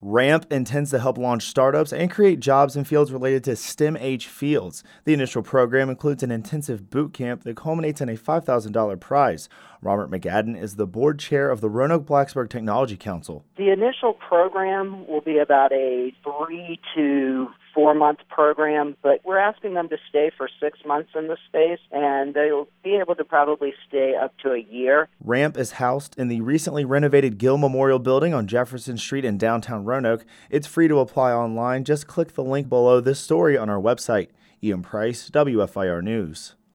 RAMP intends to help launch startups and create jobs in fields related to STEM-age fields. The initial program includes an intensive boot camp that culminates in a $5,000 prize. Robert McAdden is the board chair of the Roanoke-Blacksburg Technology Council. The initial program will be about a 3 to 4 month program, but we're asking them to stay for 6 months in the space, and they'll be able to probably stay up to a year. RAMP is housed in the recently renovated Gill Memorial Building on Jefferson Street in downtown Roanoke. It's free to apply online. Just click the link below this story on our website. Ian Price, WFIR News.